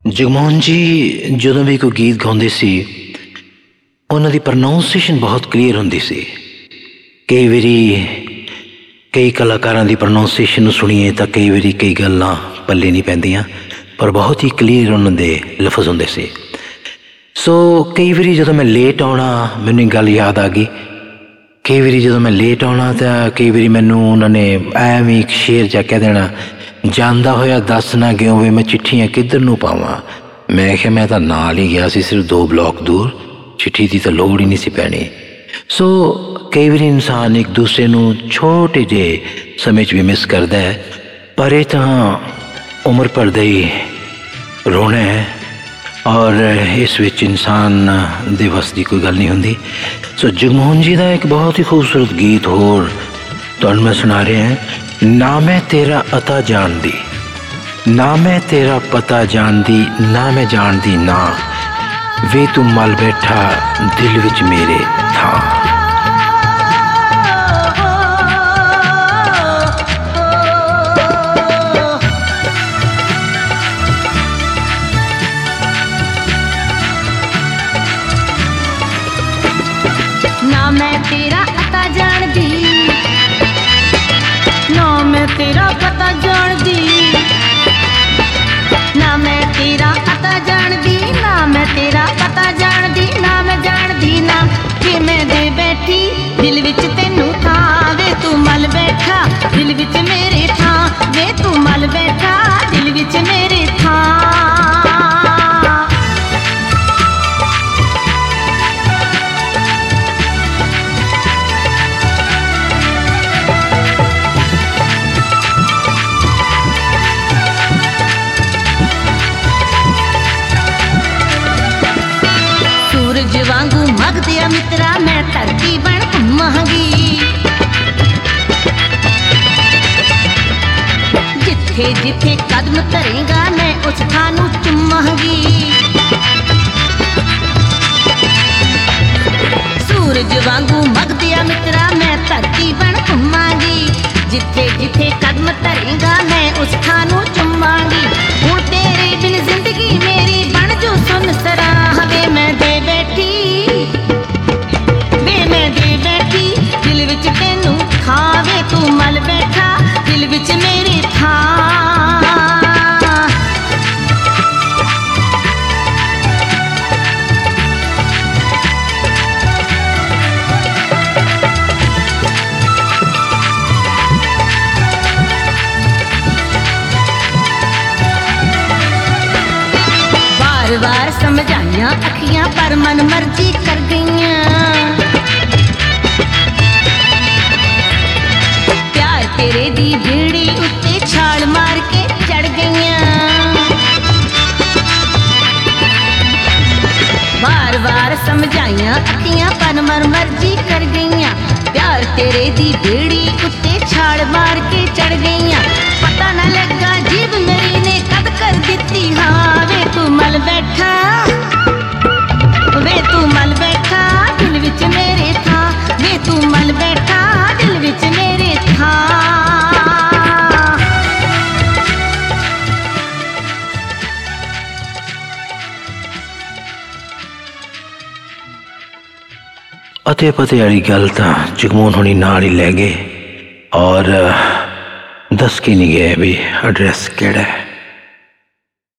ਜਗਮੋਹਨ ਜੀ ਜਦੋਂ ਵੀ ਕੋਈ ਗੀਤ ਗਾਉਂਦੇ ਸੀ ਉਹਨਾਂ ਦੀ ਪ੍ਰੋਨਾਊਂਸੀਏਸ਼ਨ ਬਹੁਤ ਕਲੀਅਰ ਹੁੰਦੀ ਸੀ। ਕਈ ਵਾਰੀ ਕਈ ਕਲਾਕਾਰਾਂ ਦੀ ਪ੍ਰੋਨਾਊਂਸੀਏਸ਼ਨ ਨੂੰ ਸੁਣੀਏ ਤਾਂ ਕਈ ਵਾਰੀ ਕਈ ਗੱਲਾਂ ਪੱਲੇ ਨਹੀਂ ਪੈਂਦੀਆਂ, ਪਰ ਬਹੁਤ ਹੀ ਕਲੀਅਰ ਉਹਨਾਂ ਦੇ ਲਫ਼ਜ਼ ਹੁੰਦੇ ਸੀ। ਸੋ ਕਈ ਵਾਰੀ ਜਦੋਂ ਮੈਂ ਲੇਟ ਆਉਣਾ ਮੈਨੂੰ ਗੱਲ ਯਾਦ ਆ ਗਈ। ਕਈ ਵਾਰੀ ਜਦੋਂ ਮੈਂ ਲੇਟ ਆਉਣਾ ਤਾਂ ਕਈ ਵਾਰੀ ਮੈਨੂੰ ਉਹਨਾਂ ਨੇ ਐਵੇਂ ਇੱਕ ਸ਼ੇਰ ਜਿਹਾ ਕਹਿ ਦੇਣਾ, ਜਾਂਦਾ ਹੋਇਆ ਦੱਸ ਨਾ ਗਿਓ ਵੇ ਮੈਂ ਚਿੱਠੀਆਂ ਕਿੱਧਰ ਨੂੰ ਪਾਵਾਂ। ਮੈਂ ਕਿਹਾ ਮੈਂ ਤਾਂ ਨਾਲ ਹੀ ਗਿਆ ਸੀ, ਸਿਰਫ 2 ਬਲਾਕ ਦੂਰ, ਚਿੱਠੀ ਦੀ ਤਾਂ ਲੋੜ ਹੀ ਨਹੀਂ ਸੀ ਪੈਣੀ। ਸੋ ਕਈ ਵਾਰੀ ਇਨਸਾਨ ਇੱਕ ਦੂਸਰੇ ਨੂੰ ਛੋਟੇ ਜਿਹੇ ਸਮੇਂ 'ਚ ਵੀ ਮਿਸ ਕਰਦਾ ਹੈ, ਪਰ ਇਹ ਤਾਂ ਉਮਰ ਭਰ ਦਾ ਹੀ ਰੋਣਾ ਹੈ ਔਰ ਇਸ ਵਿੱਚ ਇਨਸਾਨ ਦੇ ਵੱਸ ਦੀ ਕੋਈ ਗੱਲ ਨਹੀਂ ਹੁੰਦੀ। ਸੋ ਜਗਮੋਹਨ ਜੀ ਦਾ ਇੱਕ ਬਹੁਤ ਹੀ ਖੂਬਸੂਰਤ ਗੀਤ ਹੋਰ ਤੁਹਾਨੂੰ ਮੈਂ ਸੁਣਾ ਰਿਹਾ ਹਾਂ। ਨਾ ਮੈਂ ਤੇਰਾ ਅਤਾ ਜਾਣਦੀ, ਨਾ ਮੈਂ ਤੇਰਾ ਪਤਾ ਜਾਣਦੀ, ਨਾ ਮੈਂ ਜਾਣਦੀ ਨਾ ਵੇ ਤੂੰ ਮਲ ਬੈਠਾ ਦਿਲ ਵਿੱਚ ਮੇਰੇ ਥਾਂ। ਨਾ ਮੈਂ ਤੇਰਾ ਅਤਾ ਜਾਣਦੀ, ਨਾ ਮੈਂ ਤੇਰਾ ਪਤਾ ਜਾਣਦੀ, ਨਾ ਮੈਂ ਤੇਰਾ ਅਤਾ ਜਾਣਦੀ, ਨਾ ਮੈਂ ਤੇਰਾ ਪਤਾ ਜਾਣਦੀ, ਨਾ ਮੈਂ ਜਾਣਦੀ ਨਾ ਕਿ ਮੈਂ ਦੇ ਬੈਠੀ ਦਿਲ ਵਿੱਚ ਤੈਨੂੰ ਥਾਂ ਵੇ ਤੂੰ ਮਲ ਬੈਠਾ ਦਿਲ ਵਿੱਚ ਮੇਰੇ ਥਾਂ ਵੇ ਤੂੰ ਮਲ ਬੈਠਾ ਦਿਲ ਵਿੱਚ ਮੇਰੇ ਥਾਂ। ਸੂਰਜ ਵਾਂਗੂ ਮਗਦਿਆ ਮਿੱਤਰਾ ਮੈਂ ਧਰਤੀ ਬਣ ਘੁੰਮਾਂਗੀ, ਜਿੱਥੇ ਜਿੱਥੇ ਕਦਮ ਧਰੇਗਾ ਮੈਂ ਉਸ ਥਾਂ ਨੂੰ ਚੁੰਮਾਂਗੀ। ਸੂਰਜ ਵਾਂਗੂ ਮਗਦਿਆ ਮਿੱਤਰਾ ਮੈਂ ਧਰਤੀ ਬਣ ਘੁੰਮਾਂਗੀ, ਜਿੱਥੇ ਜਿੱਥੇ ਕਦਮ ਧਰੇਗਾ ਮੈਂ ਉਸ ਥਾਂ ਨੂੰ ਚੁੰਮਾਂਗੀ। ਹੁਣ ਤੇਰੇ ਬਿਨ ਜ਼ਿੰਦਗੀ ਮੇਰੀ ਬਣ ਜੋ ਸੁਨਸਰਾ ਵੇ ਮੈਂ ਦੇ ਬੈਠੀ, ਵੇ ਮੈਂ ਦੇ ਬੈਠੀ ਦਿਲ ਵਿੱਚ ਤੈਨੂੰ ਥਾਂ ਵੇ ਤੂੰ ਮਲ ਬੈਠਾ ਦਿਲ ਵਿੱਚ ਮੇਰੇ ਥਾਂ। ਵਾਰ ਸਮਝਾਈਆਂ ਅੱਖੀਆਂ ਪਰ ਮਨ ਮਰਜ਼ੀ ਕਰ ਗਈਆਂ, ਪਿਆਰ ਤੇਰੇ ਦੀ ਬੇੜੀ ਉੱਤੇ ਛਾਲ ਮਾਰ ਕੇ ਚੜ ਗਈਆਂ। ਵਾਰ ਸਮਝਾਈਆਂ ਅੱਖੀਆਂ ਪਰ ਮਨ ਮਰਜ਼ੀ ਕਰ ਗਈਆਂ, ਪਿਆਰ ਤੇਰੇ ਦੀ ਬੇੜੀ ਉੱਤੇ ਛਾਲ ਮਾਰ ਕੇ ਚੜ ਗਈਆਂ। ਪਤਾ ਨਾ ਲੱਗਾ ਜੀਬ ਮੇਰੀ ਨੇ ਕਦ ਕਰ ਦਿੱਤੀ ਹਾਂ ਵੇ ਤੂੰ ਮਲ ਬੈਠਾ, ਵੇ ਤੂੰ ਮਲ ਬੈਠਾ ਦਿਲ ਵਿੱਚ ਮੇਰੇ ਥਾਂ, ਵੇ ਤੂੰ ਮਲ ਬੈਠਾ ਦਿਲ ਵਿੱਚ ਮੇਰੇ ਥਾਂ। ਅਤੇ ਪਤੇ ਵਾਲੀ ਗੱਲ ਤਾਂ ਜਗਮੋਹਨ ਹੋਣੀ ਨਾਲ ਹੀ ਲੈ ਗਏ ਔਰ ਦੱਸ ਕੇ ਨਹੀਂ ਗਏ ਵੀ ਐਡਰੈਸ ਕਿਹੜਾ ਹੈ।